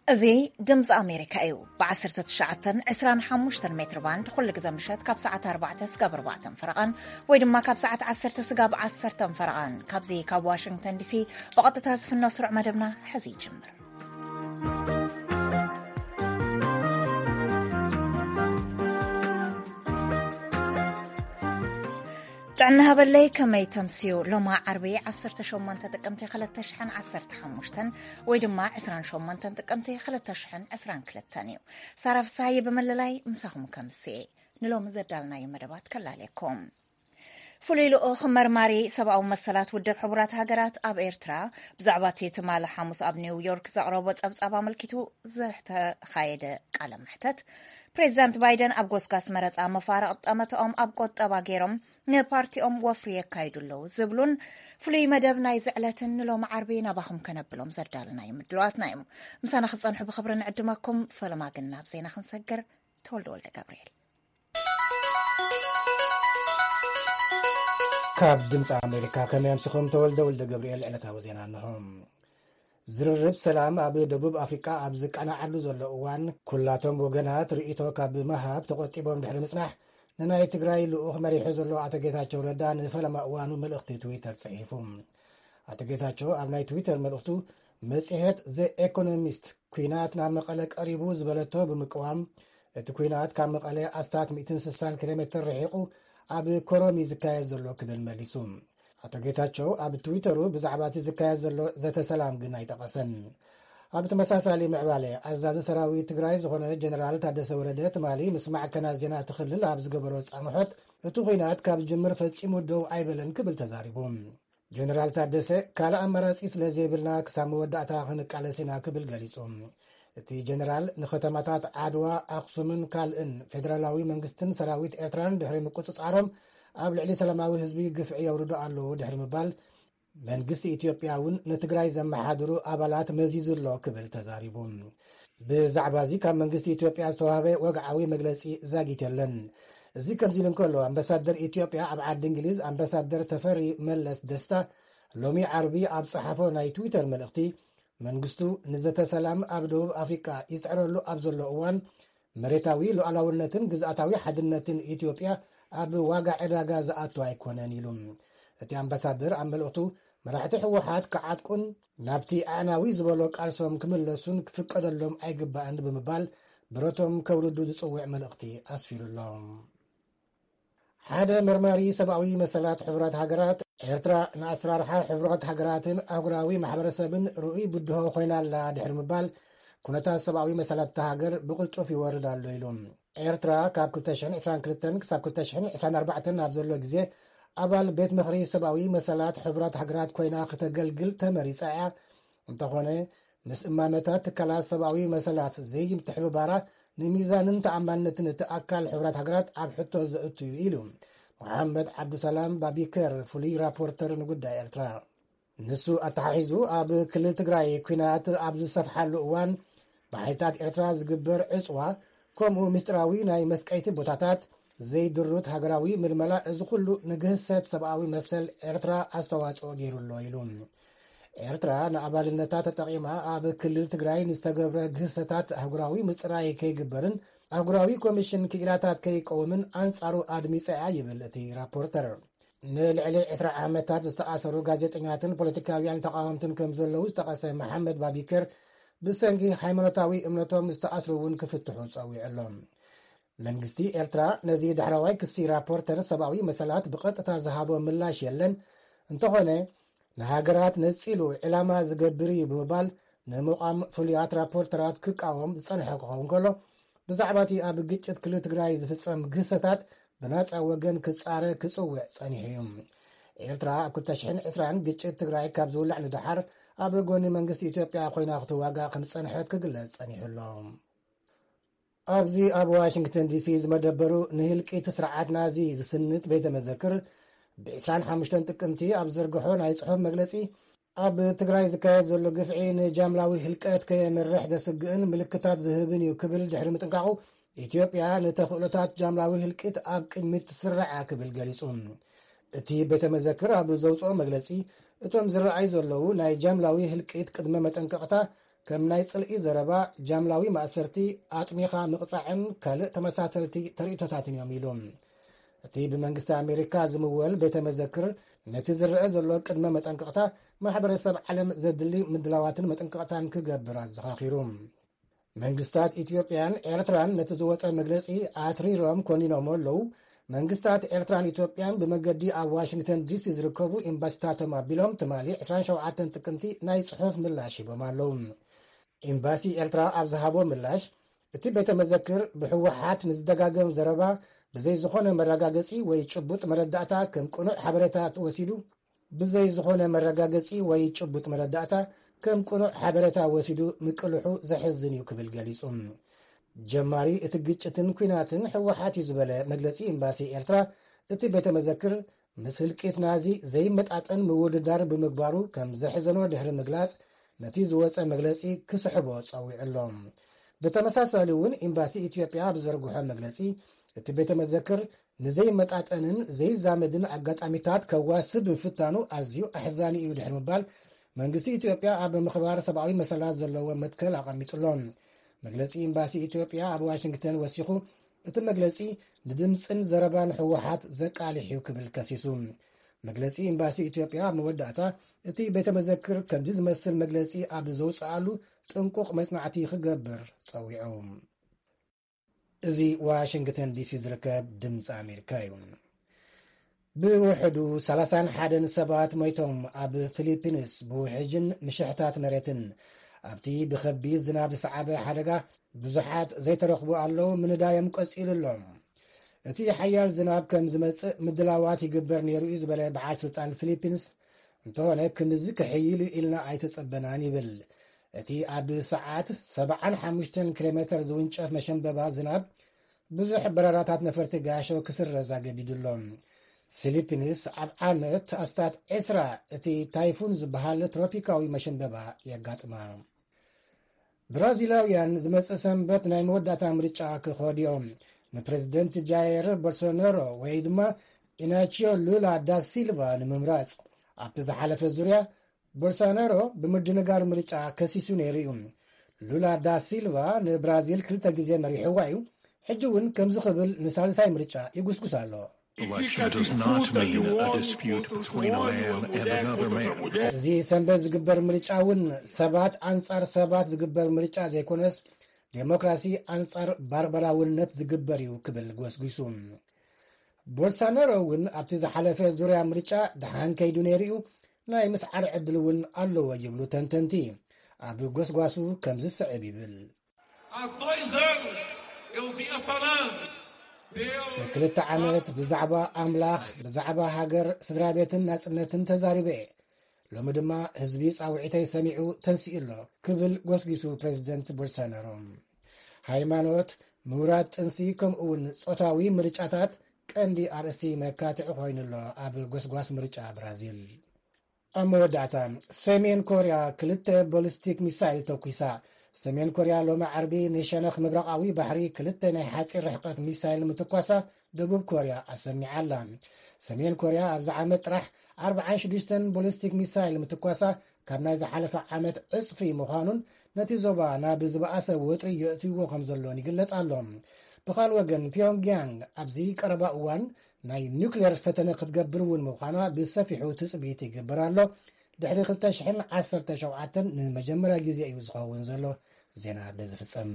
أزي دمز أمريكا أيو بعصرة تشعتن 25 متر باند كل جزء مشات كاب ساعة 4 سقاب 4 فرقان ويدما كاب ساعة 10 سقاب 10 فرقان كاب زي كاب واشنطن دي سي وقت تاز في النصر مدبنا حزي جمر تعنها باللي كما يتمسيو لما عربي 10 شومنت تقمتي 13 15 ويدما 20 شومنت تقمتي 13 23 صار في صاي بمللاي مساهم كمسي نلوم زدالنا يمدبات كلاليكم فليلو أخ مرماري 7 مسلات ودب حبرات هاجرات أب إيرترا بزعباتي تمال حاموس أب نيويورك زعربت أبا ملكيتو زحت خايدة قال محتت بريزيدنت بايدن أب غوسكاس مرت أم فارق أمتهم أب قط أبا جيرم نبارتي أم وفرية كايدلو زبلون فلي مدبنا يزعلتن لو معربينا بهم كنبلهم زردالنا يمدلوات نايم مسانا خصان حب خبرنا عدماكم فلما قلنا بزينا خنسقر تولد ولد جابريل كاب دمز أمريكا كما يمسخهم تولد ولد جابريل على تاوزينا أنهم زررب سلام أبي دبوب أفريقيا أبزك أنا عدو زل أوان كلاتهم وجنات رئيتو كاب مهاب تقطيبهم بحر مسرح نناي تجراي لأخ مريح زلوا عتجتها شوردان فلما أوانو ملقتي تويتر صحيفهم عتجتها شو أبناي تويتر ملقتو مسيحت زي إيكونوميست كوينات نام مقالك قريبو زبلتو بمقوام التكوينات كان مقالة أستات 260 كيلومتر رحيقو أبي كورومي زكاية زلوا كبل مليسوم عتجتها أب تويترو بزعباتي زكاية زلوا ذات سلام جناي تقسن أب تمساسالي معبالي عزاز سراوي تجراي زغنا جنرال تادس وردت مالي مسمع كنا زينا تخلل أبز جبروت أمحط التوغينات كاب جمر فتشي مدو عيبلن قبل تزاربهم جنرال تادس كالا أمراس إسلا زيبلنا كسامو ودعتا خنق على سينا قبل قليسهم تي جنرال نختماتات عدوا أقسمن كالإن فدرالاوي منغستن سراويت إرتران دحري مقوصص عرم أب لعلي سلاماوي هزبي قفعي وردو ألو دحري مبال መንግስቲ ኢትዮጵያውን ንትግራይ ዘመሓድሩ ኣባላት መዚዙሎ ክብል ተዛሪቡም ብዛዕባ እዚ ካብ መንግስቲ ኢትዮጵያ ዝተዋህበ ወግዓዊ መግለፂ ዛጊተለን እዚ ከምዚ ኢሉ እንከሎ ኣምባሳደር ኢትዮጵያ ኣብ ዓዲ እንግሊዝ ኣምባሳደር ተፈሪ መለስ ደስታ ሎሚ ዓርቢ ኣብ ፀሓፎ ናይ ትዊተር መልእኽቲ መንግስቱ ንዘተ ሰላም ኣብ ደቡብ ኣፍሪቃ ይስዕረሉ ኣብ ዘሎ እዋን መሬታዊ ሉዓላውነትን ግዝኣታዊ ሓድነትን ኢትዮጵያ ኣብ ዋጋ ዕዳጋ ዝኣቱ ኣይኮነን ኢሉ እቲ ኣምባሳደር ኣብ መልእኽቱ መራሕቲ ሕወሓት ክዓጥቁን ናብቲ ኣዕናዊ ዝበሎ ቃልሶም ክምለሱን ክፍቀደሎም ኣይግባእን ብምባል ብረቶም ከውርዱ ዝፅውዕ መልእኽቲ ኣስፊሩሎም ሓደ መርማሪ ሰብኣዊ መሰላት ሕቡራት ሃገራት ኤርትራ ንኣሰራርሓ ሕቡራት ሃገራትን ኣህጉራዊ ማሕበረሰብን ርኡይ ብድሆ ኮይናላ ድሕሪ ምባል ኩነታት ሰብኣዊ መሰላት ሃገር ብቕልጡፍ ይወርድ ኣሎ ኢሉ ኤርትራ ካብ 2022 ክሳብ 2024 ኣብ ዘሎ ግዜ أبال بيت مخري سباوي مسالات حبرات حقرات كوينا ختقلقل تمري ساعة انتخونه مس امامتات كلا سباوي مسالات زي متحبو بارا نميزان تعمالنتن تأكل حبرات حقرات عب حتو زئتو إلو محمد عبد السلام بابيكر فولي رابورتر نقود إرترا نسو أتحيزو أب كل تقراي كوينات أبزو صفحة لؤوان بحيطات إرترا زقبر عصوة كومو مستراوي ناي مسكايت بوتاتات زي دروت هاجراوي ململا از كله نجهسات سبعوي مثل إرترا استواجو غير اللويلون إرترا نعبالنتات تقيمها أب كل تجراي نستجبر جهسات هاجراوي مصراي كي جبرن هاجراوي كوميشن كيلاتات كي قومن أنصارو آدمي سعي بالتي رابورتر نلعلي إسراء عامتات استأثروا غازيتيناتن بوليتيكاويان تقاومتن كمزلو استقاسي محمد بابيكر بسنجي حيمانوتاوي امنتهم استأثرون كفتحو صاوي علم መንግስቲ ኤርትራ ነዚ ዳሕራዋይ ክሲ ራፖርተር ሰብኣዊ መሰላት ብቐጥታ ዝሃቦ ምላሽ የለን እንተኾነ ንሃገራት ነፂሉ ዕላማ ዝገብር ብምባል ንምቋም ፍሉያት ራፖርተራት ክቃወም ዝጸንሐ ክኸውን ከሎ ብዛዕባ እቲ ኣብ ግጭት ክልል ትግራይ ዝፍጸም ግህሰታት ብናፃ ወገን ክጻረ ክጽውዕ ጸኒሑ እዩ ኤርትራ ኣብ 2020 ግጭት ትግራይ ካብ ዝውላዕ ንድሓር ኣብ ጎኒ መንግስቲ ኢትዮጵያ ኮይና ክትዋጋእ ከም ዝጸንሐት ክግለጽ ጸኒሑሎም ኣብዚ ኣብ ዋሽንግተን ዲሲ ዝመደበሩ ንህልቂት ስርዓት ናዚ ዝስንት ቤተ መዘክር ብ25 ጥቅምቲ ኣብ ዘርግሖ ናይ ጽሑፍ መግለጺ ኣብ ትግራይ ዝካየድ ዘሎ ግፍዒ ንጃምላዊ ህልቀት ከየምርሕ ዘስግእን ምልክታት ዝህብን እዩ ክብል ድሕሪ ምጥንቃቑ ኢትዮጵያ ንተኽእሎታት ጃምላዊ ህልቂት ኣብ ቅድሚት ትስርዓ ክብል ገሊጹ እቲ ቤተ መዘክር ኣብ ዘውፅኦ መግለጺ እቶም ዝረኣዩ ዘለዉ ናይ ጃምላዊ ህልቂት ቅድመ መጠንቀቕታ ከም ናይ ጽልኢ ዘረባ ጃምላዊ ማእሰርቲ ኣጥሚኻ ምቕጻዕን ካልእ ተመሳሰልቲ ተርእቶታትን እዮም ኢሉ እቲ ብመንግስቲ ኣሜሪካ ዝምወል ቤተ መዘክር ነቲ ዝርአ ዘሎ ቅድመ መጠንቅቕታ ማሕበረሰብ ዓለም ዘድሊ ምድላዋትን መጠንቅቕታን ክገብር ኣዘኻኺሩ መንግስታት ኢትዮጵያን ኤርትራን ነቲ ዝወፀ መግለጺ ኣትሪሮም ኮኒኖም ኣለዉ መንግስታት ኤርትራን ኢትዮጵያን ብመገዲ ኣብ ዋሽንግተን ዲሲ ዝርከቡ ኤምባሲታቶም ኣቢሎም ትማሊ 27 ጥቅምቲ ናይ ጽሑፍ ምላሽ ሂቦም ኣለዉ ኤምባሲ ኤርትራ ኣብ ዝሃቦ ምላሽ እቲ ቤተ መዘክር ብሕወሓት ንዝደጋገም ዘረባ ብዘይ ዝኾነ መረጋገጺ ወይ ጭቡጥ መረዳእታ ከም ቁኑዕ ሓበሬታ ወሲዱ ብዘይ ዝኾነ መረጋገጺ ወይ ጭቡጥ መረዳእታ ከም ቁኑዕ ሓበሬታ ወሲዱ ምቅልሑ ዘሕዝን እዩ ክብል ገሊጹ ጀማሪ እቲ ግጭትን ኩናትን ሕወሓት እዩ ዝበለ መግለጺ ኤምባሲ ኤርትራ እቲ ቤተ መዘክር ምስ ህልቂት ናዚ ዘይመጣጠን ምውድዳር ብምግባሩ ከም ዘሕዘኖ ድሕሪ ምግላጽ ነቲ ዝወፀ መግለጺ ክስሕቦ ጸዊዑ ኣሎ ብተመሳሳሊ እውን ኤምባሲ ኢትዮጵያ ብዘርግሖ መግለጺ እቲ ቤተ መዘክር ንዘይመጣጠንን ዘይዛመድን ኣጋጣሚታት ከዋስብ ምፍታኑ ኣዝዩ ኣሕዛኒ እዩ ድሕሪ ምባል መንግስቲ ኢትዮጵያ ኣብ ምኽባር ሰብኣዊ መሰላት ዘለዎ መትከል ኣቐሚጡሎም መግለጺ ኤምባሲ ኢትዮጵያ ኣብ ዋሽንግተን ወሲኹ እቲ መግለጺ ንድምፅን ዘረባን ሕወሓት ዘቃልሕ እዩ ክብል ከሲሱ መግለጺ ኤምባሲ ኢትዮጵያ ኣብ መወዳእታ እቲ ቤተ መዘክር ከምዚ ዝመስል መግለጺ ኣብ ዘውፅኣሉ ጥንቁቕ መጽናዕቲ ክገብር ጸዊዑ እዚ ዋሽንግተን ዲሲ ዝርከብ ድምፂ ኣሜሪካ እዩ ብውሕዱ 31 ሰባት ሞይቶም ኣብ ፊሊፒንስ ብውሕጅን ምሽሕታት መሬትን ኣብቲ ብኸቢድ ዝናብ ዝሰዓበ ሓደጋ ብዙሓት ዘይተረኽቡ ኣለዉ ምንዳዮም ቀጺሉ ኣሎ እቲ ሓያል ዝናብ ከም ዝመጽእ ምድላዋት ይግበር ነይሩ እዩ ዝበለ በዓል ስልጣን ፊሊፒንስ እንተኾነ ክንዚ ክሕይሉ ኢልና ኣይተጸበናን ይብል እቲ ኣብ ሰዓት 75 ኪሎ ሜትር ዝውንጨፍ መሸንበባ ዝናብ ብዙሕ በረራታት ነፈርቲ ጋሾ ክስረዝ ኣገዲድሎም ፊሊፒንስ ኣብ ዓመት ኣስታት 10 እቲ ታይፉን ዝበሃል ትሮፒካዊ መሸንበባ የጋጥማ ብራዚላውያን ዝመጽእ ሰንበት ናይ መወዳእታ ምርጫ ክኸዱ እዮም ንፕሬዚደንት ጃይር ቦልሶናሮ ወይ ድማ ኢናቺዮ ሉላ ዳ ሲልቫ ንምምራጽ ኣብቲ ዝሓለፈ ዙርያ ቦልሶናሮ ብምድንጋር ምርጫ ከሲሱ ነይሩ እዩ ሉላ ዳ ሲልቫ ንብራዚል 2 ግዜ መሪሕዋ እዩ ሕጂ እውን ከምዚ ክብል ንሳልሳይ ምርጫ ይጉስጉስ ኣሎ እዚ ሰንበት ዝግበር ምርጫ እውን ሰባት አንጻር ሰባት ዝግበር ምርጫ ዘይኮነስ ዴሞክራሲ አንጻር ባርበራውነት ዝግበር እዩ ክብል ጎስጒሱ ቦልሶናሮ እውን ኣብቲ ዝሓለፈ ዙርያ ምርጫ ድሓን ከይዱ ነይሩ እዩ ናይ ምስዓር ዕድል እውን ኣለዎ ይብሉ ተንተንቲ ኣብ ጎስጓሱ ከም ዝስዕብ ይብል ንክልተ ዓመት ብዛዕባ ኣምላኽ ብዛዕባ ሃገር ስድራ ቤትን ናጽነትን ተዛሪበ ሎሚ ድማ ህዝቢ ጻውዒተይ ሰሚዑ ተንስኡ ኣሎ ክብል ጎስጊሱ ፕሬዚደንት ቦልሶናሮ ሃይማኖት ምውራድ ጥንሲ ከምኡውን ጾታዊ ምርጫታት ቀንዲ ኣርእስቲ መካትዒ ኮይኑሎ ኣብ ጎስጓስ ምርጫ ብራዚል ኣብ መወዳእታ ሰሜን ኮርያ 2 ቦሊስቲክ ሚሳይል ተኲሳ ሰሜን ኮርያ ሎሚ ዓርቢ ንሸነኽ ምብራቃዊ ባሕሪ 2 ናይ ሓፂር ርሕቀት ሚሳይል ምትኳሳ ደቡብ ኮርያ ኣሰሚዓላ ሰሜን ኮርያ ኣብዚ ዓመት ጥራሕ 46 ቦሊስቲክ ሚሳይል ምትኳሳ ካብ ናይ ዝሓለፈ ዓመት ዕፅፊ ምዃኑን ነቲ ዞባ ናብ ዝበኣሰ ውጥሪ የእትይዎ ከም ዘሎን ይግለጽ ኣሎ ብኻልእ ወገን ፒዮንግያንግ ኣብዚ ቀረባ እዋን ናይ ኒውክሌር ፈተነ ክትገብር እውን ምዃና ብሰፊሑ ትጽቢት ይግበር ኣሎ ድሕሪ 2017 ንመጀመርያ ግዜ እዩ ዝኸውን ዘሎ ዜና ብዝፍጸም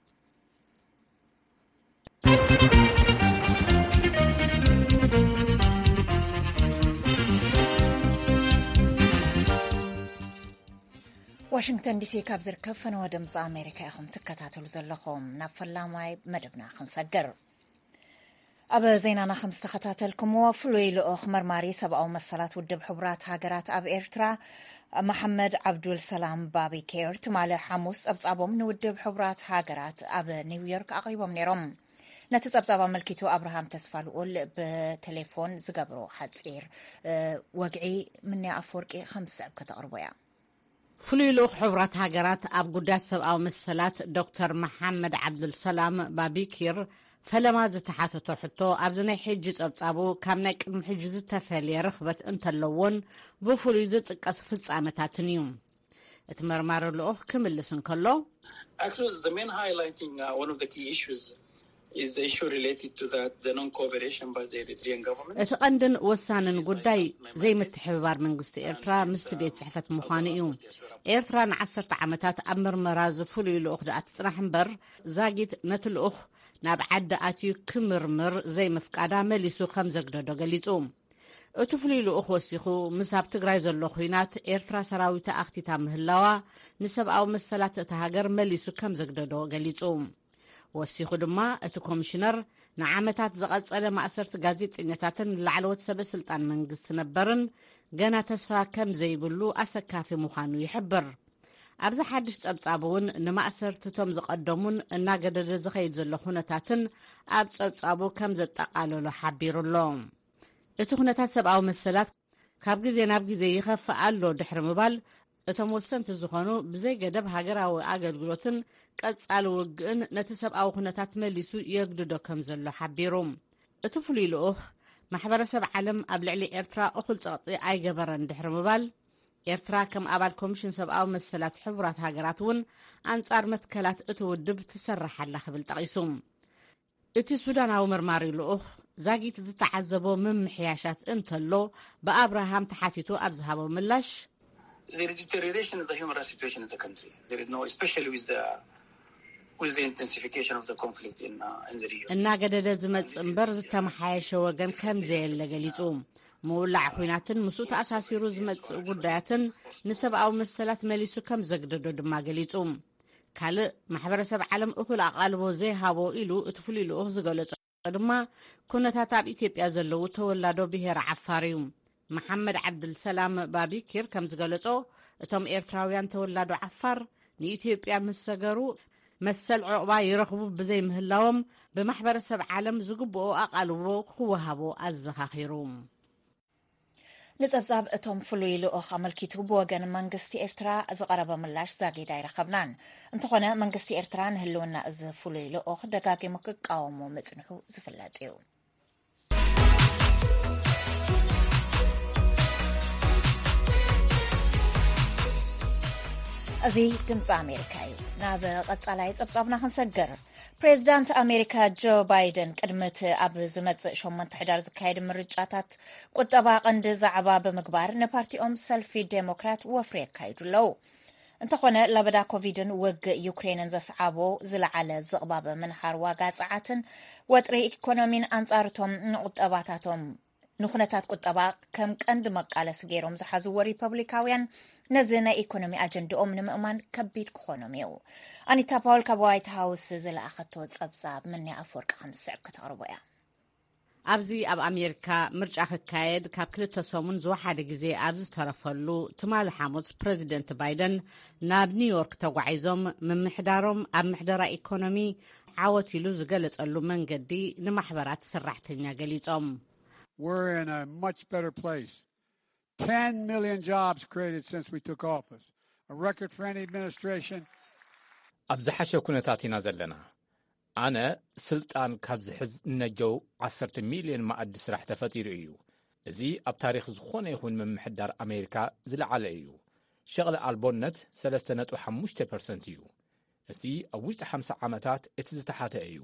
ዋሽንግተን ዲሲ ካብ ዝርከብ ፈነወ ድምፂ ኣሜሪካ ኢኹም ትከታተሉ ዘለኹም ናብ ፈላማይ መደብና ክንሰግር ኣብ ዜናና ከም ዝተኸታተልኩምዎ ፍሉይ ልኡኽ መርማሪ ሰብኣዊ መሰላት ውድብ ሕቡራት ሃገራት ኣብ ኤርትራ መሐመድ ዓብዱል ሰላም ባቢ ኬር ትማሊ ሓሙስ ጸብጻቦም ንውድብ ሕቡራት ሃገራት ኣብ ኒውዮርክ ኣቕሪቦም ነይሮም ነቲ ጸብጻብ ኣመልኪቱ ኣብርሃም ተስፋ ልኡል ብቴሌፎን ዝገብሮ ሓፂር ወግዒ ምንያ ኣፈወርቂ ከም ዝስዕብ ከተቕርቦ እያ ፍሉይ ልኡኽ ሕቡራት ሃገራት ኣብ ጉዳያት ሰብኣዊ መሰላት ዶክተር መሐመድ ዓብዱል ሰላም ባቢ ኬር ፈለማ ዝተሓተቶ ሕቶ ኣብዚ ናይ ሕጂ ጸብጻቡ ካብ ናይ ቅድሚ ሕጂ ዝተፈልየ ርኽበት እንተለዎን ብፍሉይ ዝጥቀስ ፍጻመታትን እዩ እቲ መርማሪ ልኡኽ ክምልስ እንከሎ Actually, the main highlighting one of the key issues is the issue related to that the non-cooperation by the Eritrean government. እቲ ቀንድን ወሳንን ጉዳይ ዘይምትሕብባር መንግስቲ ኤርትራ ምስቲ ቤት ጽሕፈት ምዃኑ እዩ። ኤርትራ ን10 ዓመታት ኣብ ምርመራ ዝፍሉይ ልኡኽ ደኣ ትጽናሕ እምበር ዛጊት ነቲ ልኡኽ ናብ ዓዲ ኣትዩ ክምርምር ዘይምፍቃዳ መሊሱ ከም ዘግደዶ ገሊጹ። እቲ ፍሉይ ልኡኽ ወሲኹ ምስ ኣብ ትግራይ ዘሎ ኹናት ኤርትራ ሰራዊት ኣኽቲታ ምህላዋ ንሰብኣዊ መሰላት እቲ ሃገር መሊሱ ከም ዘግደዶ ገሊጹ። ወሲኹ ድማ እቲ ኮሚሽነር ንዓመታት ዝቐጸለ ማእሰርቲ ጋዜጠኛታትን ላዕለዎት ሰበስልጣን መንግስቲ ነበርን ገና ተስፋ ከም ዘይብሉ ኣሰካፊ ምዃኑ ይሕብር። ኣብዚ ሓድሽ ጸብጻብ እውን ንማእሰርትቶም ዝቐደሙን እናገደደ ዝኸይድ ዘሎ ኩነታትን ኣብ ጸብጻቡ ከም ዘጠቓለሎ ሓቢሩሎ። እቲ ኩነታት ሰብኣዊ መሰላት ካብ ግዜ ናብ ግዜ ይኸፍእ ኣሎ ድሕሪ ምባል እቶም ወሰንቲ ዝኾኑ ብዘይ ገደብ ሃገራዊ ኣገልግሎትን ቀጻሊ ውግእን ነቲ ሰብኣዊ ኩነታት መሊሱ የግድዶ ከም ዘሎ ሓቢሩ። እቲ ፍሉይ ልኡኽ ማሕበረሰብ ዓለም ኣብ ልዕሊ ኤርትራ እኹል ጸቕጢ ኣይገበረን ድሕሪ ምባል ኤርትራ ከም ኣባል ኮሚሽን ሰብኣዊ መሰላት ሕቡራት ሃገራት እውን ኣንጻር መትከላት እቲ ውድብ ትሰርሓላ ክብል ጠቒሱ። እቲ ሱዳናዊ መርማሪ ልኡኽ ዛጊት ዝተዓዘቦ ምምሕያሻት እንተሎ ብኣብርሃም ተሓቲቱ ኣብ ዝሃቦ ምላሽ There is deterioration of the human rights situation in the country. There is no, especially with the intensification of the conflict in the region. እናገደደ ዝመጽእ እምበር ዝተመሓየሸ ወገን ከም ዘየለ ገሊጹ። ምውላዕ ኩናትን ምስኡ ተኣሳሲሩ ዝመጽእ ጉዳያትን ንሰብኣዊ መሰላት መሊሱ ከም ዘግደዶ ድማ ገሊጹ። ካልእ ማሕበረሰብ ዓለም እኹል ኣቓልቦ ዘይሃቦ ኢሉ እቲ ፍሉይ ልኡኽ ዝገለጾ ድማ ኩነታት ኣብ ኢትዮጵያ ዘለዉ ተወላዶ ብሄር ዓፋር እዩ። መሐመድ ዓብድልሰላም ባቢኪር ከም ዝገለጾ እቶም ኤርትራውያን ተወላዶ ዓፋር ንኢትዮጵያ ምስ ሰገሩ መሰል ዕቑባ ይረኽቡ ብዘይ ምህላዎም ብማሕበረሰብ ዓለም ዝግብኦ ኣቓልቦ ክወሃቦ ኣዘኻኺሩ። ንጸብጻብ እቶም ፍሉይ ልኡኽ ኣመልኪቱ ብወገን መንግስቲ ኤርትራ ዝቐረበ ምላሽ ዛጊድ ኣይረኸብናን። እንተኾነ መንግስቲ ኤርትራ ንህልውና እዚ ፍሉይ ልኡኽ ደጋጊሙ ክቃወሞ መጽንሑ ዝፍለጥ እዩ። እዚ ድምፂ ኣሜሪካ እዩ። ናብ ቀጻላይ ጸብጻብና ክንሰግር ፕሬዚዳንት ኣሜሪካ ጆ ባይደን ቅድሚት ኣብ ዝመጽእ 8 ሕዳር ዝካየድ ምርጫታት ቁጠባ ቀንዲ ዛዕባ ብምግባር ንፓርቲኦም ሰልፊ ዴሞክራት ወፍሪ የካይዱ ኣለዉ። እንተኾነ ለበዳ ኮቪድን ውግእ ዩክሬንን ዘስዓቦ ዝለዓለ ዝቕባበ ምንሃር ዋጋ ፀዓትን ወጥሪ ኢኮኖሚን ኣንጻርቶም ንቁጠባታቶም ንኹነታት ቁጠባ ከም ቀንዲ መቃለሲ ገይሮም ዝሓዝዎ ሪፐብሊካውያን ነዚ ናይ ኢኮኖሚ ኣጀንዳኦም ንምእማን ከቢድ ክኾኖም እዩ። ኣኒታ ፓውል ካብ ዋይት ሃውስ ዝለኣኸቶ ጸብጻብ ምንያ ኣፈወርቂ ከምዝስዕብ ከተቕርቦ እያ። ኣብዚ ኣብ ኣሜሪካ ምርጫ ክካየድ ካብ 2 ሰሙን ዝወሓደ ግዜ ኣብ ዝተረፈሉ ትማሊ ሓሙስ ፕሬዚደንት ባይደን ናብ ኒውዮርክ ተጓዒዞም ምምሕዳሮም ኣብ ምሕደራ ኢኮኖሚ ዓወት ኢሉ ዝገለጸሉ መንገዲ ንማሕበራት ሰራሕተኛ ገሊጾም We're in a much better place. 10 million jobs created since we took office. A record for any administration. ኣብዝሓሸ ኩነታት ኢና ዘለና ኣነ ስልጣን ካብ ዝሕዝ እነጀው 10 ሚልዮን ማዕዲ ስራሕ ተፈጢሩ እዩ። እዚ ኣብ ታሪክ ዝኾነ ይኹን ምምሕዳር ኣሜሪካ ዝለዓለ እዩ። ሸቕሊ ኣልቦነት 3.5% እዩ። እዚ ኣብ ውሽጢ 50 ዓመታት እቲ ዝተሓተ እዩ።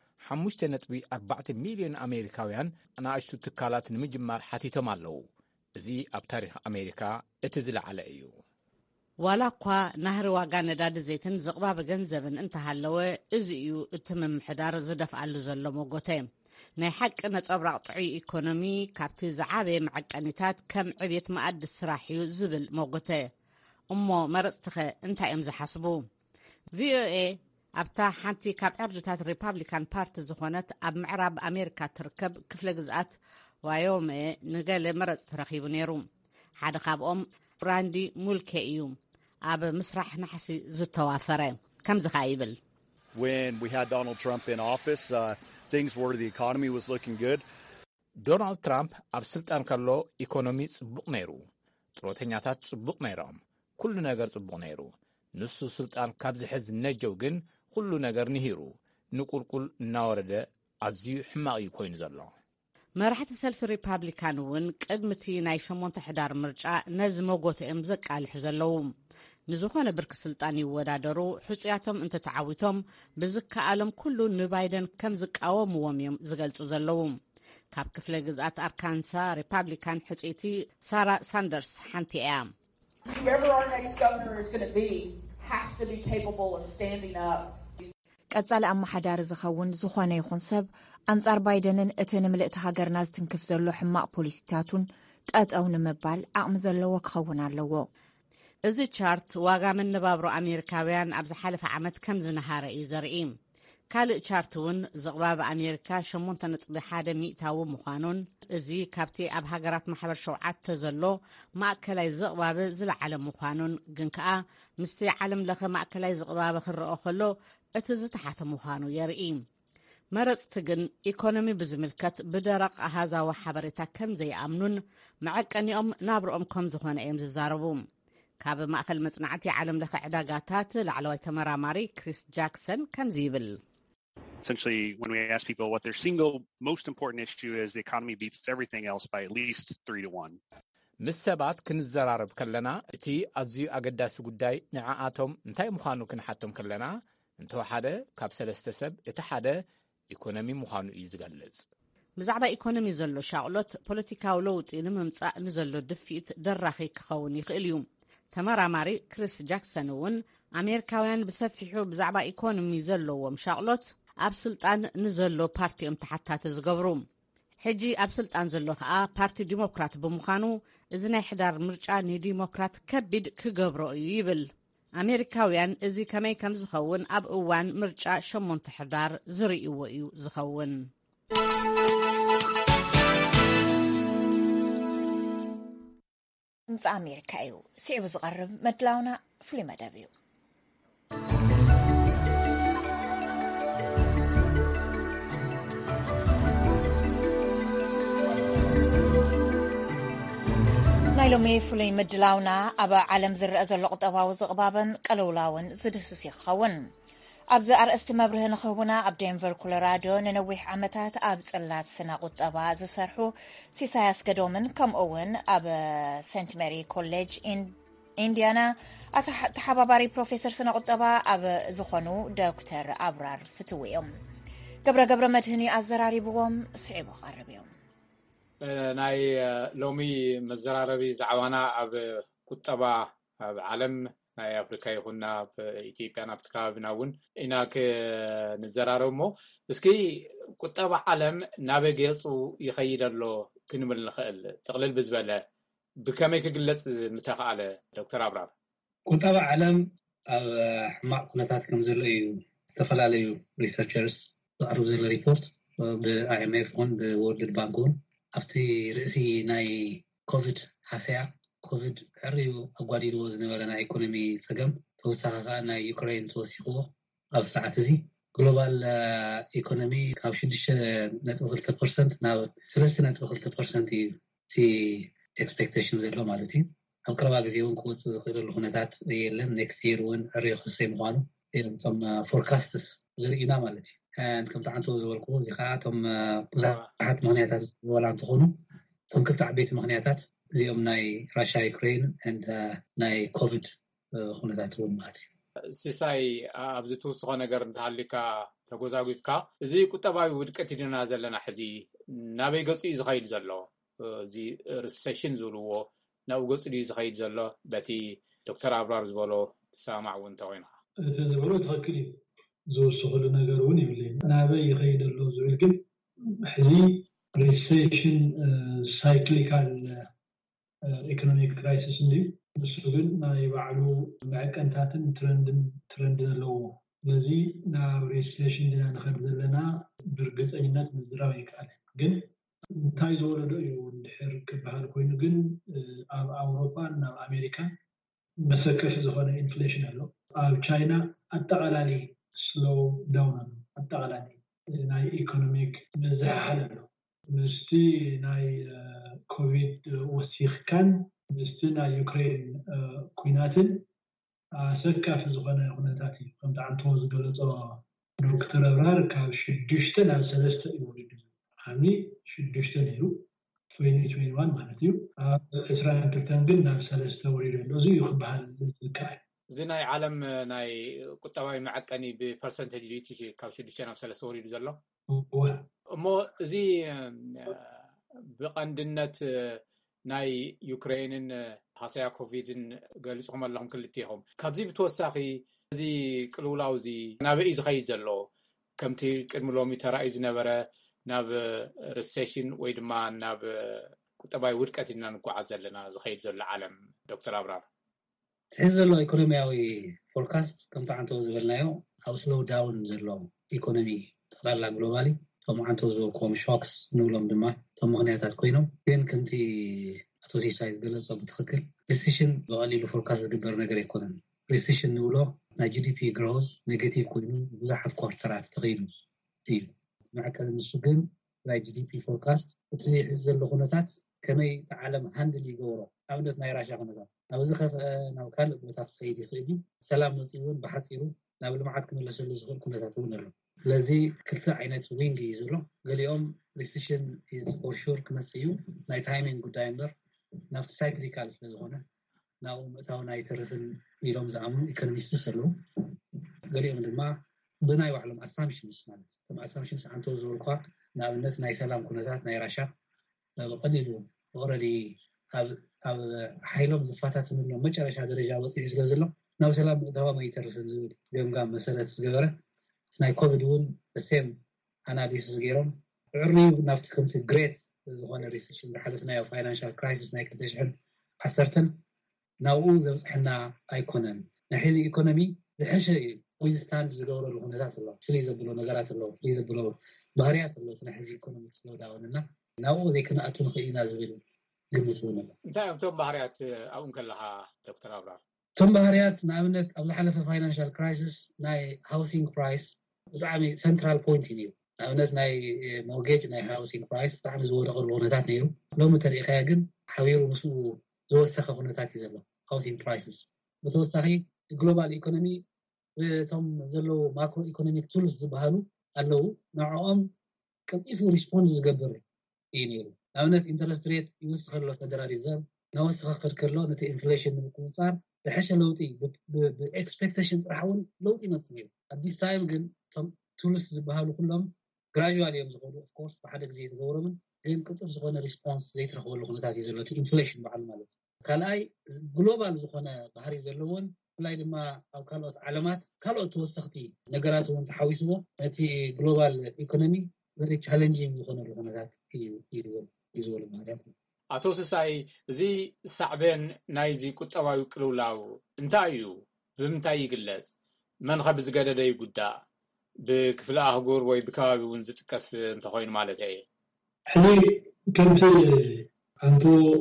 5.4 ሚልዮን ኣሜሪካውያን ንኣሽቱ ትካላት ንምጅማር ሓቲቶም ኣለዉ። እዚ ኣብ ታሪክ ኣሜሪካ እቲ ዝለዓለ እዩ። ዋላ እኳ ናህሪ ዋጋ ነዳዲ ዘይትን ዝቕባበ ገንዘብን እንተሃለወ እዚ እዩ እቲ ምምሕዳር ዝደፍኣሉ ዘሎ ሞጎተ። ናይ ሓቂ ነጸብራቕ ጥዑይ ኢኮኖሚ ካብቲ ዝዓበየ መዐቀኒታት ከም ዕብየት ማኣዲ ስራሕ እዩ ዝብል ሞጎተ። እሞ መረፅትኸ እንታይ እዮም ዝሓስቡ? ቪኦኤ ኣብታ ሓንቲ ካብ ዕርድታት ሪፐብሊካን ፓርቲ ዝኾነት ኣብ ምዕራብ ኣሜሪካ ትርከብ ክፍለ ግዝኣት ዋዮሜ ንገለ መረፅቲ ረኺቡ ነይሩ። ሓደ ካብኦም ራንዲ ሙልኬ እዩ። ኣብ ምስራሕ ናሕሲ ዝተዋፈረ ከምዚ ኸ ይብል When we had Donald Trump in office, things were the economy was looking good. ዶናልድ ትራምፕ ኣብ ስልጣን ከሎ ኢኮኖሚ ጽቡቕ ነይሩ። ጥሮተኛታት ጽቡቕ ነይሮም። ኩሉ ነገር ጽቡቕ ነይሩ። ንሱ ስልጣን ካብ ዝሕዝ ነጀው ግን ኩሉ ነገር ንሂሩ ንቁልቁል እናወረደ ኣዝዩ ሕማቕ እዩ ኮይኑ ዘሎ። መራሕቲ ሰልፊ ሪፐብሊካን እውን ቅድሚቲ ናይ 8 ሕዳር ምርጫ ነዚ መጎትኦም ዘቃልሑ ዘለዉ። ንዝኾነ ብርኪ ስልጣን ይወዳደሩ ሕፁያቶም እንተተዓዊቶም ብዝከኣሎም ኩሉ ንባይደን ከም ዝቃወምዎም እዮም ዝገልጹ ዘለዉ። ካብ ክፍለ ግዝኣት ኣርካንሳ ሪፓብሊካን ሕፂቲ ሳራ ሳንደርስ ሓንቲ እያ። ቀጻሊ ኣመሓዳሪ ዝኸውን ዝኾነ ይኹን ሰብ ኣንጻር ባይደንን እቲ ንምልእቲ ሃገርና ዝትንክፍ ዘሎ ሕማቕ ፖሊሲታቱን ጠጠው ንምባል ዓቕሚ ዘለዎ ክኸውን ኣለዎ። እዚ ቻርት ዋጋ መነባብሮ ኣሜሪካውያን ኣብ ዝሓለፈ ዓመት ከም ዝነሃረ እዩ ዘርኢ። ካልእ ቻርት እውን ዝቕባብ ኣሜሪካ 8.1 ሚእታዊ ምዃኑን እዚ ካብቲ ኣብ ሃገራት ማሕበር 7 ዘሎ ማእከላይ ዝቕባብ ዝለዓለ ምዃኑን ግን ከኣ ምስቲ ዓለም ለኸ ማእከላይ ዝቕባብ ክረአ ከሎ እቲ ዝተሓተ ምዃኑ የርኢ። መረፅቲ ግን ኢኮኖሚ ብዝምልከት ብደረቕ ኣሃዛዊ ሓበሬታ ከም ዘይኣምኑን መዐቀኒኦም ናብርኦም ከም ዝኾነ እዮም ዝዛረቡ። ካብ ማእከል መጽናዕቲ ዓለም ለኸ ዕዳጋታት ላዕለዋይ ተመራማሪ ክሪስ ጃክሰን ከምዚ ይብል። Essentially, when we ask people what their single most important issue is, the economy beats everything else by at least 3-1. ምስ ሰባት ክንዘራረብ ከለና እቲ ኣዝዩ ኣገዳሲ ጉዳይ ንዓኣቶም እንታይ ምዃኑ ክንሓቶም ከለና እንተወሓደ ካብ 3 ሰብ እቲ ሓደ ኢኮኖሚ ምዃኑ እዩ ዝገልጽ። ብዛዕባ ኢኮኖሚ ዘሎ ሻቕሎት ፖለቲካዊ ለውጢ ንምምጻእ ንዘሎ ድፊት ደራኺ ክኸውን ይኽእል እዩ። ተመራማሪ ክሪስ ጃክሰን እውን ኣሜሪካውያን ብሰፊሑ ብዛዕባ ኢኮኖሚ ዘለዎም ሻቕሎት ኣብ ስልጣን ንዘሎ ፓርቲኦም ተሓታተ ዝገብሩ። ሕጂ ኣብ ስልጣን ዘሎ ከዓ ፓርቲ ዲሞክራት ብምዃኑ እዚ ናይ ሕዳር ምርጫ ንዲሞክራት ከቢድ ክገብሮ እዩ ይብል። ኣሜሪካውያን እዚ ከመይ ከም ዝኸውን ኣብ እዋን ምርጫ 8 ሕዳር ዝርእይዎ እዩ ዝኸውን። ድምፂ ኣሜሪካ እዩ ስዒቡ ዝቐርብ መድላውና ፍሉይ መደብ እዩ። ናይ ሎሚ ፍሉይ ምድላውና ኣብ ዓለም ዝረአ ዘሎ ቁጠባዊ ዝቕባብን ቀለውላውን ዝድህስስ ይኸውን። ኣብዚ ኣርእስቲ መብርህ ንኽህቡና ኣብ ዴንቨር ኮሎራዶ ንነዊሕ ዓመታት ኣብ ጽላት ስነ ቁጠባ ዝሰርሑ ሲሳይ ኣስገዶምን ከምኡውን ኣብ ሴንት ሜሪ ኮሌጅ ኢንዲያና ተሓባባሪ ፕሮፌሰር ስነ ቁጠባ ኣብ ዝኾኑ ዶክተር ኣብራር ፍትው እዮም። ገብረ መድህኒ ኣዘራሪብዎም ስዒቡ ቀርብ እዮም። ናይ ሎሚ መዘራረቢ ዛዕባና ኣብ ቁጠባ ኣብ ዓለም ናይ ኣፍሪካ ይኹን ኣብ ኢትዮጵያ ናብ ከባቢና እውን ኢና ክንዘራረብ እሞ እስኪ ቁጠባ ዓለም ናበይ ገፁ ይኸይድ ኣሎ ክንብል ንኽእል ጥቕልል ብዝበለ ብከመይ ክግለጽ ምተኸኣለ ዶክተር ኣብራር? ቁጠባ ዓለም ኣብ ሕማቕ ኩነታት ከም ዘሎ እዩ ዝተፈላለዩ ሪሰርቸርስ ዝቐርቡ ዘሎ ሪፖርት ብኣይኤምኤፍ ን ብወርልድ ባንክ ን ኣብቲ ርእሲ ናይ ኮቪድ ሓስያ ኮቪድ ዕርዩ ኣጓዲልዎ ዝነበረ ናይ ኢኮኖሚ ፀገም ተወሳኺ ከዓ ናይ ዩክሬን ተወሲኽዎ ኣብ ሰዓት እዚ ግሎባል ኢኮኖሚ ካብ 6.2% ናብ 3.2% እዩ እቲ ኤክስፔክቴሽን ዘሎ ማለት እዩ። ኣብ ቀረባ ግዜ እውን ክወፅእ ዝኽእለሉ ኩነታት የለን። ኔክስት ይር እውን ዕርዩ ክሰይ ምዃኑ እቶም ፎርካስትስ ዘርእዩና ማለት እዩ። ከምቲ ዓንቶ ዝበልክዎ እዚ ከዓ እቶም ብዙሓት ምክንያታት ዝወላ እንትኾኑ እቶም ክልተ ዓበይቲ ምክንያታት እዚኦም ናይ ራሻ ዩክሬን ናይ ኮቪድ ኩነታት እውን ማለት እዩ። ሲሳይ ኣብዚ ትውስኾ ነገር እንተሃሊካ ተጎዛጉዝካ እዚ ቁጠባዊ ውድቀት ኢድና ዘለና ሕዚ ናበይ ገፁ እዩ ዝኸይድ ዘሎ? እዚ ሪሴሽን ዝብልዎ ናብኡ ገፁ እዩ ዝኸይድ ዘሎ? በቲ ዶክተር ኣብራር ዝበሎ ሰማዕ እውን እንተኮይንካ እቲ ዝበሎ ትኽክል እዩ። ዝውስኽሉ ነገር እውን ይብለይ ናበይ ይኸይድ ኣሎ ዝብል ግን ሕዚ ሪሴሽን ሳይክሊካል ኢኮኖሚክ ክራይሲስ እንዲ ንሱ ግን ናይ ባዕሉ መዐቀንታትን ትረንድን ኣለዎ። ስለዚ ናብ ሪሴሽን ዲና ንኸድ ዘለና ብርግፀኝነት ምዝራብ ይከኣል። ግን እንታይ ዝወለዶ እዩ እንድሕር ክበሃል ኮይኑ ግን ኣብ ኣውሮፓን ናብ ኣሜሪካን መሰከፊ ዝኾነ ኢንፍሌሽን ኣሎ። ኣብ ቻይና ኣጠቓላሊ ስሎው ዳውን ኣሎ። ኣጠቓላሊ ናይ ኢኮኖሚክ መዘሓል ኣሎ። ምስቲ ናይ ኮቪድ ወሲኽካን ምስቲ ናይ ዩክሬን ኩናትን ኣሰካፊ ዝኾነ ኩነታት እዩ። ከምቲ ዓንቶ ዝገለጾ ዶክተር ኣብራር ካብ 6 ናብ 3 እዩ ወሪዱ። ሓምሊ 6 ነይሩ 2021 ማለት እዩ። ኣብ 22 ግን ናብ 3 ወሪዱ ኣሎ። እዚ እዩ ክበሃል ዝከኣል። እዚ ናይ ዓለም ናይ ቁጠባዊ መዐቀኒ ብፐርሰንቴጅ ሪቲ ካብ 6 ናብ 3 ወሪዱ ዘሎ እሞ እዚ ብቐንድነት ናይ ዩክሬንን ሃሳያ ኮቪድን ገሊጽኩም ኣለኩም ክልቲኹም ካብዚ ብተወሳኺ እዚ ቅልውላው እዚ ናበይ ዝኸይድ ዘሎ ከምቲ ቅድሚ ሎሚ ተራእዩ ዝነበረ ናብ ሪሴሽን ወይ ድማ ናብ ቁጠባዊ ውድቀት ኢና ንጓዓዝ ዘለና ዝኸይድ ዘሎ ዓለም ዶክተር አብራር ሕዚ ዘሎ ኢኮኖሚያዊ ፎርካስት ከምቲ ዓንቶ ዝበልናዮ ኣብ ስሎው ዳውን ዘሎ ኢኮኖሚ ጠቅላላ ግሎባሊቶም ዓንቶ ዝበልኩም ሾክስ ንብሎም ድማቶም ምክንያታት ኮይኖም ግን ከምቲ ኣቶ ሲሳይ ዝገለጾ ብትክክል ሪሴሽን ብቐሊሉ ፎርካስት ዝግበር ነገር ኣይኮነን ሪሴሽን ንብሎ ናይ ጂዲፒ ግሮዝ ኔጌቲቭ ኮይኑ ብዙሓት ኳርተራት ተኸይዱ እዩ መዐቀኒ ንሱ ግን ናይ ጂዲፒ ፎርካስት እቲ ሕዚ ዘሎ ኩነታት ከመይ ዓለም ሃንድል ይገብሮ ኣብነት ናይ ራሽያ ኩነታት ናብ እዚ ናብ ካልእ ቦታት ክኸይድ ይኽእል እዩ ሰላም መፅኡ እውን ብሓፂሩ ናብ ልምዓት ክመለሰሉ ዝኽእል ኩነታት እውን ኣሎ ስለዚ ክልተ ዓይነት ዊንግ እዩ ዘሎ ገሊኦም ሪሴሽን ኢዝ ፎር ሹር ክመፅእ እዩ ናይ ታይሚንግ ጉዳይ እምበር ናብቲ ሳይክሊካል ስለዝኾነ ናብኡ ምእታው ናይ ተርፍን ኢሎም ዝኣምኑ ኢኮኖሚስትስ ኣለዉ ገሊኦም ድማ ብናይ ባዕሎም ኣሳምፕሽንስ ማለት እቶም ኣሳምፕሽንስ ዓንቶ ዝበልኳ ንኣብነት ናይ ሰላም ኩነታት ናይ ራሽያ ብቐሊሉ ኦልሬዲ ኣብ ሓይሎም ዝፋታትንሎም መጨረሻ ደረጃ ወፂሑ ስለ ዘሎ ናብ ሰላም ምእታዎም ኣይተርፍን ዝብል ገምጋም መሰረት ዝገበረ ናይ ኮቪድ እውን ሰም ኣናሊሲስ ገይሮም ዕርዩ ናብቲ ከምቲ ግሬት ዝኾነ ሪሴሽን ዝሓለፍናዮ ፋይናንሻል ክራይሲስ ናይ 2010 ናብኡ ዘብፅሐና ኣይኮነን ናይ ሕዚ ኢኮኖሚ ዝሐሸ ዊዝስታንድ ዝገብረሉ ኩነታት ኣሎ ፍልይ ዘብሎ ነገራት ኣሎ ፍልይ ዘብሎ ባህርያት ኣሎ ናይ ሕዚ ኢኮኖሚ ስለዳውንና ናብኡ ዘይክንኣቱ ንኽእል ኢና ዝብል ግምት እውን ኣሎ እንታይ እቶም ባህርያት ኣብኡ ከለኻ ዶክተር አብራር እቶም ባህርያት ንኣብነት ኣብ ዝሓለፈ ፋይናንሻል ክራይሲስ ናይ ሃውሲንግ ፕራይስ ብጣዕሚ ሰንትራል ፖይንት እዩ ንኣብነት ናይ ሞርጌጅ ናይ ሃውሲንግ ፕራይስ ብጣዕሚ ዝወደቐሉ ኩነታት ነይሩ ሎሚ ተሪእኻያ ግን ሓቢሩ ምስኡ ዝወሰኸ ኩነታት እዩ ዘሎ ሃውሲንግ ፕራይስስ ብተወሳኺ ግሎባል ኢኮኖሚ እቶም ዘለዉ ማክሮ ኢኮኖሚክ ቱልስ ዝበሃሉ ኣለዉ ንዕኦም ቀልጢፉ ሪስፖንስ ዝገብር እዩ ነይሩ ንኣብነት ኢንተረስት ሬት ይውስኽ ኣሎ ፌደራል ሪዘርቭ ናወስኸ ከድከሎ ነቲ ኢንፍሌሽን ንምቁፅፃር ዝሐሸ ለውጢ ብኤክስፔክቴሽን ጥራሕ እውን ለውጢ ይመፅእ ነይሩ ኣዲስ ታይም ግን እቶም ቱልስ ዝበሃሉ ኩሎም ግራጁዋል እዮም ዝኸዱ ኦፍኮርስ ብሓደ ግዜ ዝገብሮምን ግን ቅልጡፍ ዝኾነ ሪስፖንስ ዘይትረኽበሉ ኩነታት እዩ ዘሎ እቲ ኢንፍሌሽን በዓሉ ማለት እዩ ካልኣይ ግሎባል ዝኾነ ባህሪ ዘለዎን ብፍላይ ድማ ኣብ ካልኦት ዓለማት ካልኦት ተወሰኽቲ ነገራት እውን ተሓዊስዎ ነቲ ግሎባል ኢኮኖሚ very challenging ዝኾነሉ ኩነታት እዩ ዝበሉ ባህርያት ኣቶ ስሳይ እዚ ሳዕቤን ናይዚ ቁጠባዊ ቅልውላው እንታይ እዩ ብምንታይ ይግለጽ መን ኸ ብዝገደደ ይጉዳእ ብክፍለ ኣህጉር ወይ ብከባቢ እውን ዝጥቀስ እንተኾይኑ ማለት እየ ሕዚ ከምቲ ኣንቶ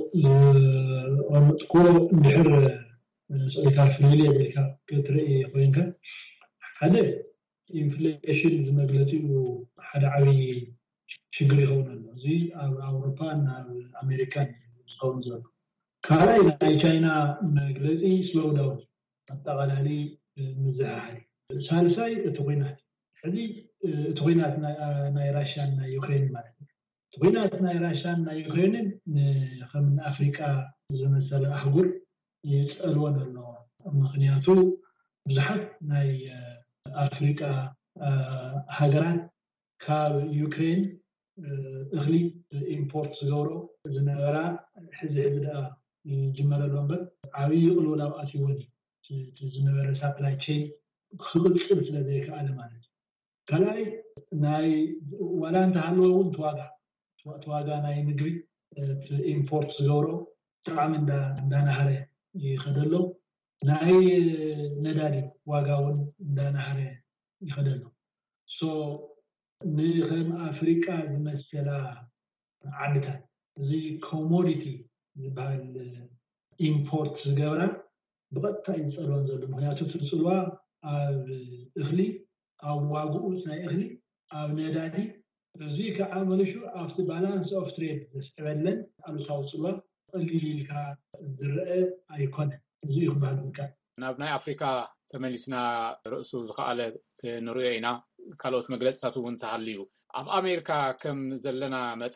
ዝቐመጥኮ እንድሕር ስእሊካ ፍልይ የብልካ ክትርኢ ኮይንካ ሓደ ኢንፍሌሽን ዝመግለፂኡ ሓደ ዓብዪ ሽግር ይኸውን ኣሎ እዚ ኣብ ኣውሮፓን ኣብ ኣሜሪካን ዝኸውን ዘሎ ካልኣይ ናይ ቻይና መግለፂ ስሎው ዳውን ኣጠቓላሊ ምዝሕሓል ሳልሳይ እቲ ኩናት ሕዚ እቲ ኩናት ናይ ራሽያን ናይ ዩክሬን ማለት እዩ እቲ ኩናት ናይ ራሽያን ናይ ዩክሬንን ከም ንኣፍሪቃ ዝመሰለ ኣህጉር ይፀልወን ኣሎ ምክንያቱ ብዙሓት ናይ ኣፍሪቃ ሃገራት ካብ ዩክሬን እኽሊ ኢምፖርት ዝገብሮ ዝነበራ ሕዚ ደኣ ይጅመረሎ እምበር ዓብዪ ቅልውላው ኣትይዎን ዝነበረ ሳፕላይ ቼን ክቅፅል ስለዘይከኣለ ማለት እዩ ካልኣይ ናይ ዋላ እንተሃለወ እውን ተዋጋ ናይ ምግቢ ኢምፖርት ዝገብሮ ብጣዕሚ እንዳናሃረ ይኸደሎ ናይ ነዳዲ ዋጋ እውን እንዳናሃረ ይኸደሎ ሶ ንኸም ኣፍሪቃ ዝመሰላ ዓድታት እዚ ኮሞዲቲ ዝበሃል ኢምፖርት ዝገብራ ብቐጥታ እዩ ዝፀልወን ዘሎ ምክንያቱ ትፅልዋ ኣብ እኽሊ ኣብ ዋግኡ ናይ እኽሊ ኣብ ነዳዲ እዚ ከዓ መልሹ ኣብቲ ባላንስ ኦፍ ትሬድ ዘስዕበለን ኣሉታዊ ፅልዋ ቀሊል ኢልካ ዝርአ ኣይኮነን እዚ ክበሃል ይከኣል ናብ ናይ ኣፍሪካ ተመሊስና ርእሱ ዝኸኣለ ንሪኦ ኢና ካልኦት መግለፅታት እውን ተሃልዩ ኣብ ኣሜሪካ ከም ዘለና መጠን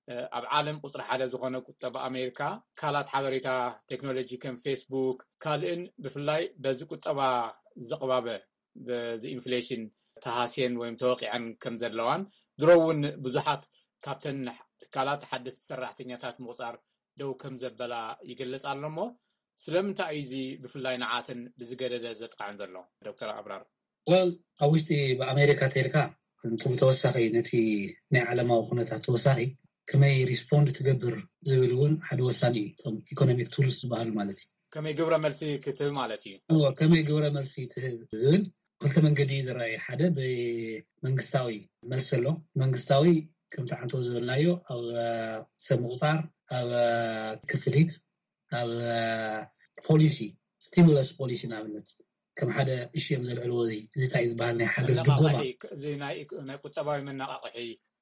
ኣብ ዓለም ቁፅሪ ሓደ ዝኾነ ቁጠባ ኣሜሪካ ካላት ሓበሬታ ቴክኖሎጂ ከም ፌስቡክ ካልእን ብፍላይ በዚ ቁጠባ ዘቕባበ በዚ ኢንፍሌሽን ተሃስየን ወይም ተወቂዐን ከም ዘለዋን ድሮውን ብዙሓት ካብተን ትካላት ሓደስቲ ሰራሕተኛታት ምቁፃር ደው ከም ዘበላ ይገልጽ ኣሎ እሞ ስለምንታይ እዩ እዚ ብፍላይ ንዓትን ብዝገደደ ዘጥቃዕን ዘሎ ዶክተር ኣብራር? ኣብ ውሽጢ ብኣሜሪካ ተልካ ተወሳኺ ነቲ ናይ ዓለማዊ ኩነታት ተወሳኺ ከመይ ሪስፖንድ ትገብር ዝብል እውን ሓደ ወሳኒ እዩ። እቶም ኢኮኖሚክ ቱልስ ዝበሃሉ ማለት እዩ። ከመይ ግብረ መልሲ ክትህብ ማለት እዩ። ከመይ ግብረ መልሲ ትህብ ዝብል ክልተ መንገዲ ዝረአዩ ሓደ ብመንግስታዊ መልሲ ኣሎ። መንግስታዊ ከምቲ ዓንቶ ዝበልናዮ ኣብ ሰብ ምቁፃር ኣብ ክፍሊት ኣብ ፖሊሲ ስቲሙለስ ፖሊሲ ንኣብነት ከም ሓደ እሽዮም ዘልዕልዎ እዚ እንታይ ዝበሃል ናይ ሓገዝ ድጎማ እዚ ናይ ቁጠባዊ መነቃቅሒ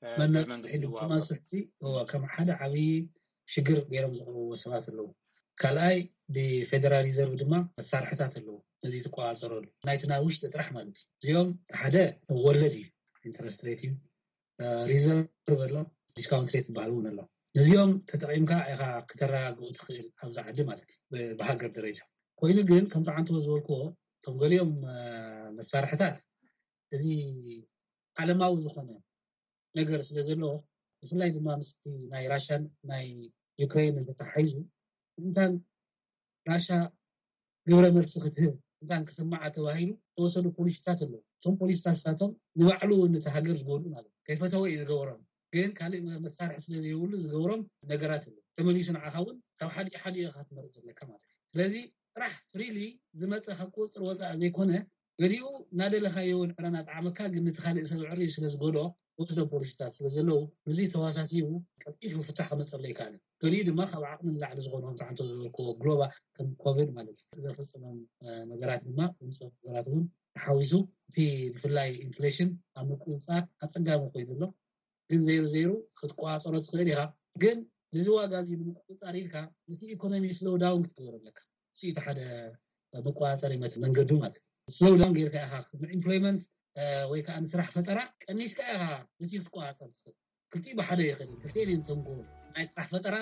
መንግስቲ ከም ሓደ ዓብይ ሽግር ገይሮም ዘቕርብዎ ሰባት ኣለዉ። ካልኣይ ብፌደራል ሪዘርቭ ድማ መሳርሕታት ኣለዉ እዚ ትቆፃፀረሉ ናይቲ ናብ ውሽጢ ጥራሕ ማለት እዩ። እዚኦም ሓደ ወለድ እዩ ኢንተረስት ሬት እዩ። ሪዘርቭ ኣሎ ዲስካውንት ሬት ዝበሃል እውን ኣሎ። ነዚኦም ተጠቂምካ ኢኻ ክተረጋግኡ ትኽእል ኣብዛ ዓዲ ማለት እዩ ብሃገር ደረጃ ኮይኑ ግን ከምቲ ዓንቶ ዝበልክዎ እቶም ገሊኦም መሳርሕታት እዚ ዓለማዊ ዝኾነ ነገር ስለ ዘለዎ ብፍላይ ድማ ምስቲ ናይ ራሽያን ናይ ዩክሬን እንተተሓሒዙ እንታን ራሻ ግብረ መልሲ ክትህብ እንታን ክስማዓ ተባሂሉ ተወሰዱ ፖሊሲታት ኣለዉ። እቶም ፖሊሲታት ሳቶም ንባዕሉ ነቲ ሃገር ዝጎድኡ ማለት ከይፈተወ እዩ ዝገበሮም ግን ካልእ መሳርሒ ስለዘይብሉ ዝገብሮም ነገራት ኣለዉ። ተመሊሱ ንዓኻ እውን ካብ ሓደ ኢኻ ትመርፅ ዘለካ ማለት እዩ። ስለዚ ጥራሕ ፍሪሊ ዝመፀ ካብ ቁፅር ወፃእ ዘይኮነ ገሊኡ እናደለኻዮ እውን ዕረና ጣዕመካ ግን እቲ ካልእ ሰብ ዕርዩ ስለዝጎድኦ ወስዶ ፖሊሲታት ስለዘለዉ እዚ ተዋሳሲቡ ቀጢፉ ፍታሕ ከመፀሎ ይከኣል። ገሊኡ ድማ ካብ ዓቕሚ ንላዕሊ ዝኾኑ ተዓንቶ ዝበልክዎ ግሎባል ከም ኮቪድ ማለት እዩ ዘፈፀሞም ነገራት ድማ ውፅእ ነገራት እውን ተሓዊሱ እቲ ብፍላይ ኢንፍሌሽን ኣብ ምቁፅፃር ኣፀጋሚ ኮይኑ ኣሎ። ግን ዘይሩ ክትቆፃፀሮ ትኽእል ኢኻ ግን እዚ ዋጋ እዚ ብምቁፅፃር ኢልካ እቲ ኢኮኖሚ ስሎው ዳውን ክትገብሮ ኣለካ። እቲ ሓደ መቆፃፀሪ መንገዱ ማለት እዩ። ስሎው ዳውን ጌርካ ኢኻ ንኢምፕሎይመንት ወይ ከዓ ንስራሕ ፈጠራ ቀኒስካ ኢኻ ነቲ ክትቆፃፀር ትኽእል። ክልቲኡ ብሓደ ይኽእል ክልቲአን እዮም ተንጎሉ ናይ ስራሕ ፈጠራን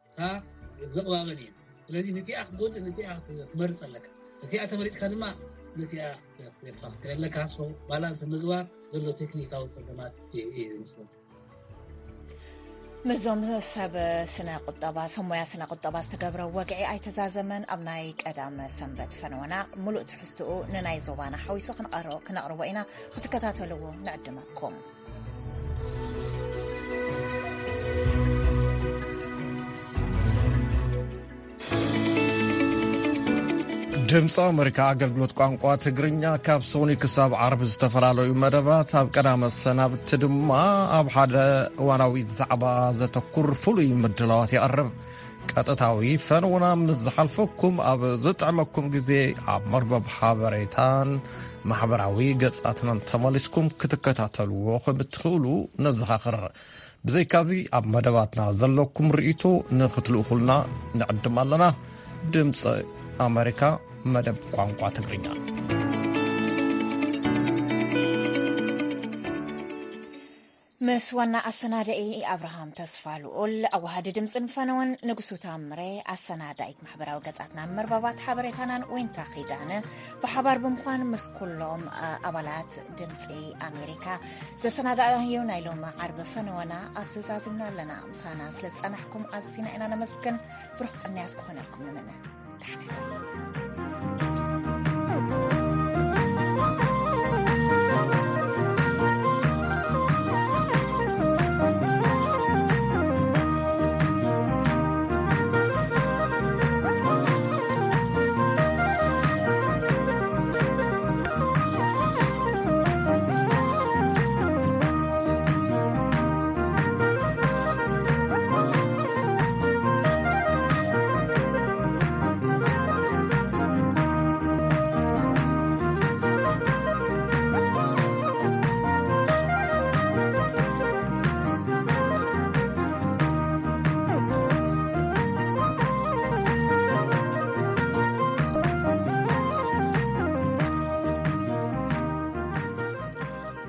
ዘቕባበን እዮም። ስለዚ ነቲኣ ክትጎድእ ነቲኣ ክትመርፅ ኣለካ። ነቲኣ ተመሪፅካ ድማ ነቲኣ ክትክእል ኣለካ። ባላንስ ምግባር ዘሎ ቴክኒካዊ ፀገማት እዩ ዝመስለኒ። ምዞም ሰብ ስነ ቁጠባ ሰሞያ ስነ ቁጠባ ዝተገብረ ወግዒ ኣይተዛዘመን ኣብ ናይ ቀዳመ ሰንበት ፈነወና ሙሉእ ትሕዝትኡ ንናይ ዞባና ሓዊሱ ክነቕርቦ ኢና ክትከታተልዎ ንዕድመኩም። ድምፂ ኣሜሪካ ኣገልግሎት ቋንቋ ትግርኛ ካብ ሶኒ ክሳብ ዓርቢ ዝተፈላለዩ መደባት ኣብ ቀዳመ ሰናብቲ ድማ ኣብ ሓደ እዋናዊ ዛዕባ ዘተኩር ፍሉይ ምድላዋት ይቐርብ። ቀጥታዊ ፈነወና ምስ ዝሓልፈኩም ኣብ ዝጥዕመኩም ግዜ ኣብ መርበብ ሓበሬታን ማሕበራዊ ገጻትናን ተመሊስኩም ክትከታተልዎ ከም እትኽእሉ ነዘኻኽር። ብዘይካዚ ኣብ መደባትና ዘለኩም ርእይቶ ንኽትልእኹልና ንዕድም ኣለና። ድምፂ ኣሜሪካ መደብ ቋንቋ ትግርኛ። ምስ ዋና ኣሰናዳኢ ኣብርሃም ተስፋ ልኡል ኣዋሃዲ ድምፅን ፈነወን ንጉሱ ታምረ ኣሰናዳኢት ማሕበራዊ ገጻትና መርበባት ሓበሬታናን ወይንታ ኺዳነ ብሓባር ብምዃን ምስ ኩሎም ኣባላት ድምፂ ኣሜሪካ ዘሰናዳእዮ ናይ ሎማ ዓርቢ ፈነወና ኣብ ዘዛዝምና ኣለና። ምሳና ስለ ዝፀናሕኩም ኣዝና ኢና ነመስግን። ብሩኽ ቅንያት ክኾነልኩም ንምነ